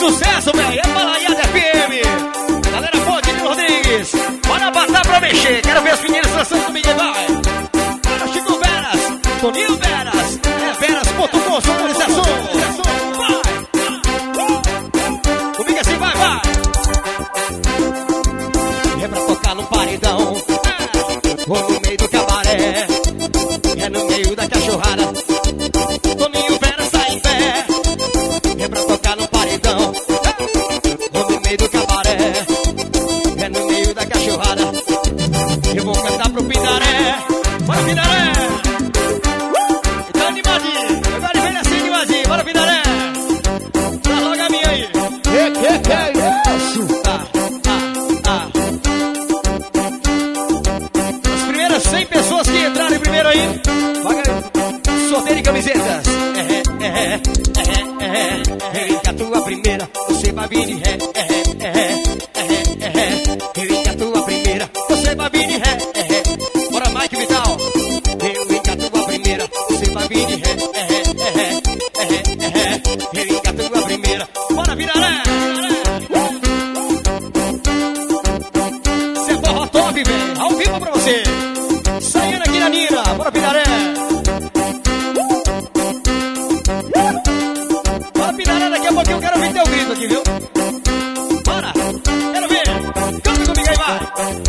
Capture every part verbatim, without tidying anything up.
sucesso, velho. É Balaiada F M. Galera, pode, Nino Rodrigues. Bora botar pra mexer. Quero ver as meninas dançando comigo, vai. Para Chico Veras, Toninho Veras. É Veras ponto com, sonorização. Vai. Comigo assim, vai, vai. É pra tocar no paredão. Ou no meio do cabaré. É no meio da cachorrada. Toninho Veras tá em pé. É pra tocar no paredão. Ou no meio do cabaré. É no meio da cachorrada. Eu vou cantar pro Pindaré. Bora, Pindaré. Tá animadinho. Agora vem assim animadinho. Bora, Pindaré. Dá logo a minha aí. Que que que é isso? Ah, ah, ah. As primeiras cem pessoas que entraram primeiro aí. Sorteio de camisetas. É, é, é, é, é, é. Eu a tua primeira, você vai vir de ré. É, é, é, é, é. Eu a tua primeira, você vai vir de ré. É, é. Bora, Mike Vital. Eu a tua primeira, você vai vir de ré. É, é, é, é, é. Eu a tua primeira. Bora, Viraré. Cê é forró top, velho. Ao vivo pra você. Saindo aqui na Nina. Bora, Viraré. Porque eu quero ouvir teu grito aqui, viu? Bora! Quero ver! Canta comigo aí, vai!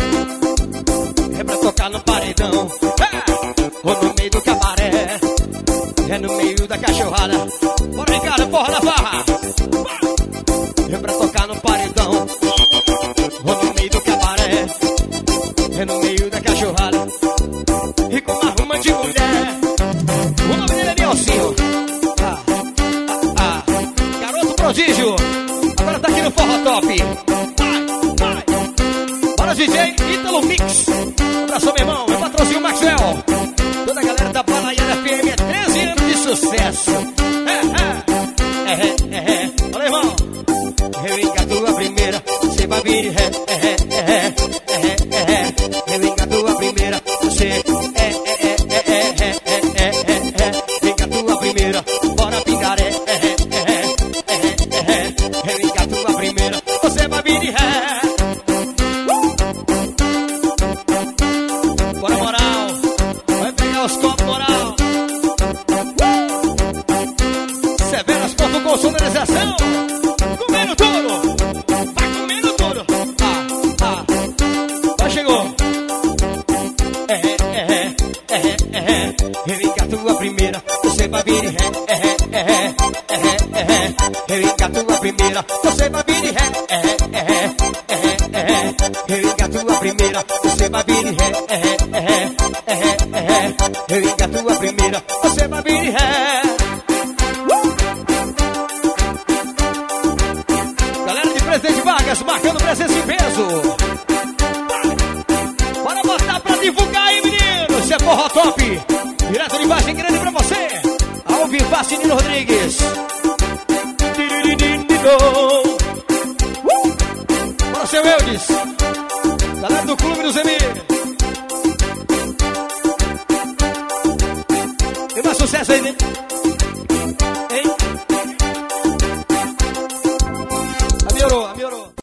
É pra tocar no paredão. É! Ou no meio do cabaré. É no meio da cachorrada. Bora, Ricardo, porra da barra! É pra tocar no paredão. Ou no meio do cabaré. É no meio da cachorrada. E com uma ruma de mulher. O nome dele é Nelsinho. Prodígio, agora tá aqui no Forró Top. Vai, vai. Bora, D J Ítalo Mix. Abraço, meu irmão, meu patrocínio Maxwell. Toda a galera da Balaiada F M, é treze anos de sucesso. É, é, é, é, é. Olha, irmão. Eu enga a tua primeira, você vai vir. É, é, é, é, é, é. Eu enga a tua primeira, você é, é, é, é, é, é, é, é, é. Enga a tua primeira, bora Pindaré. Eu engato a primeira, você vai vir de ré. Bora, moral. Vai pegar os copos, moral. Severas ponto com, sonorização. Comendo tudo. Vai comendo tudo. Ah, ah. Vai, chegou. É, é, é, é, é. Eu engato a primeira, você vai vir de ré. É, é, é, é, é. Eu engato a primeira, você vai vir de ré. É, é, é, é, é. Eu engato a primeira, você vai vir de ré. É, é, é, é, é. Eu engato a primeira, você vai vir de ré. Galera de Presidente Vargas, marcando presença em peso. Bora botar pra divulgar aí, menino. Isso é Forró Top. Direto de Vargem Grande pra você. Ao vivo, Nino Rodrigues. Bora, seu Eudes. Galera do Clube dos M. Tem mais sucesso aí, né?